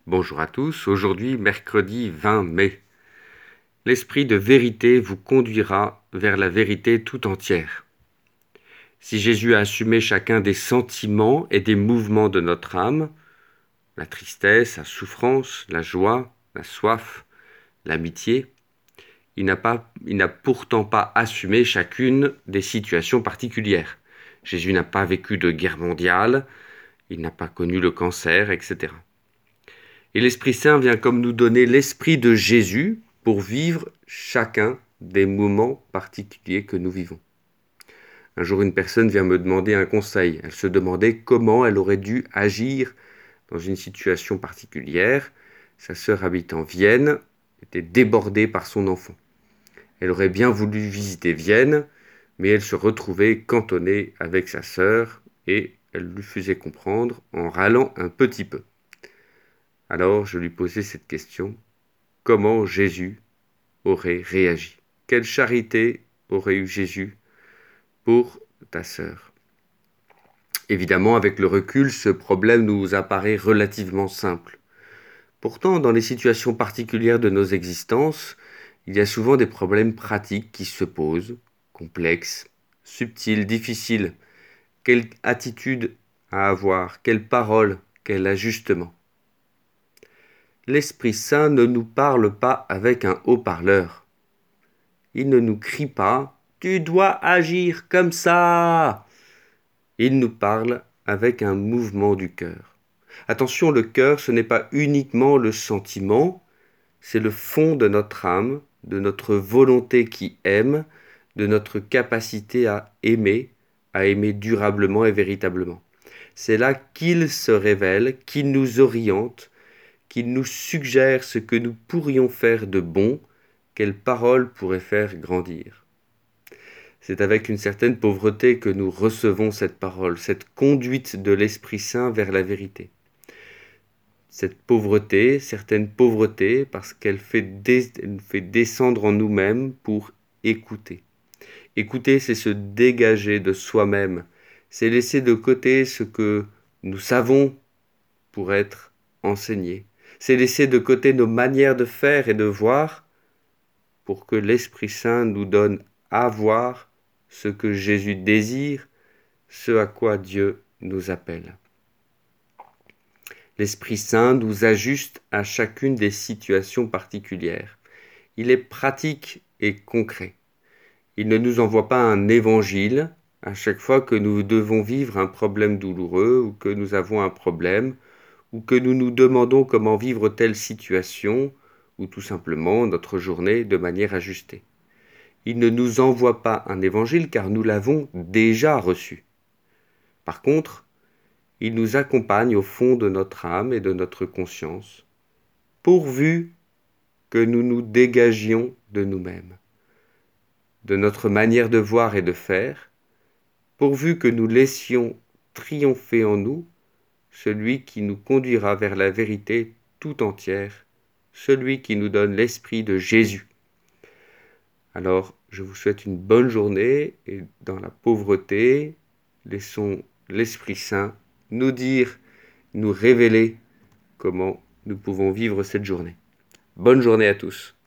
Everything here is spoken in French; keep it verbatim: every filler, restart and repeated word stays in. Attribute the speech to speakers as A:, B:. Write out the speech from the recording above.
A: Bonjour à tous, aujourd'hui mercredi vingt mai. L'esprit de vérité vous conduira vers la vérité tout entière. Si Jésus a assumé chacun des sentiments et des mouvements de notre âme, la tristesse, la souffrance, la joie, la soif, l'amitié, il n'a pas, il n'a pourtant pas assumé chacune des situations particulières. Jésus n'a pas vécu de guerre mondiale, il n'a pas connu le cancer, et cetera. Et l'Esprit Saint vient comme nous donner l'Esprit de Jésus pour vivre chacun des moments particuliers que nous vivons. Un jour, une personne vient me demander un conseil. Elle se demandait comment elle aurait dû agir dans une situation particulière. Sa sœur habitant Vienne était débordée par son enfant. Elle aurait bien voulu visiter Vienne, mais elle se retrouvait cantonnée avec sa sœur et elle lui faisait comprendre en râlant un petit peu. Alors je lui posais cette question, comment Jésus aurait réagi? Quelle charité aurait eu Jésus pour ta sœur? Évidemment, avec le recul, ce problème nous apparaît relativement simple. Pourtant, dans les situations particulières de nos existences, il y a souvent des problèmes pratiques qui se posent, complexes, subtils, difficiles. Quelle attitude à avoir? Quelle parole? Quel ajustement? L'Esprit Saint ne nous parle pas avec un haut-parleur. Il ne nous crie pas « Tu dois agir comme ça !» Il nous parle avec un mouvement du cœur. Attention, le cœur, ce n'est pas uniquement le sentiment, c'est le fond de notre âme, de notre volonté qui aime, de notre capacité à aimer, à aimer durablement et véritablement. C'est là qu'il se révèle, qu'il nous oriente, qu'il nous suggère ce que nous pourrions faire de bon, quelles paroles pourraient faire grandir. C'est avec une certaine pauvreté que nous recevons cette parole, cette conduite de l'Esprit Saint vers la vérité. Cette pauvreté, certaine pauvreté, parce qu'elle fait, des, elle fait descendre en nous-mêmes pour écouter. Écouter, c'est se dégager de soi-même, c'est laisser de côté ce que nous savons pour être enseigné. C'est laisser de côté nos manières de faire et de voir pour que l'Esprit Saint nous donne à voir ce que Jésus désire, ce à quoi Dieu nous appelle. L'Esprit Saint nous ajuste à chacune des situations particulières. Il est pratique et concret. Il ne nous envoie pas un évangile à chaque fois que nous devons vivre un problème douloureux ou que nous avons un problème, ou que nous nous demandons comment vivre telle situation, ou tout simplement notre journée de manière ajustée. Il ne nous envoie pas un évangile car nous l'avons déjà reçu. Par contre, il nous accompagne au fond de notre âme et de notre conscience, pourvu que nous nous dégagions de nous-mêmes, de notre manière de voir et de faire, pourvu que nous laissions triompher en nous celui qui nous conduira vers la vérité tout entière, celui qui nous donne l'esprit de Jésus. Alors, je vous souhaite une bonne journée et dans la pauvreté, laissons l'Esprit Saint nous dire, nous révéler comment nous pouvons vivre cette journée. Bonne journée à tous.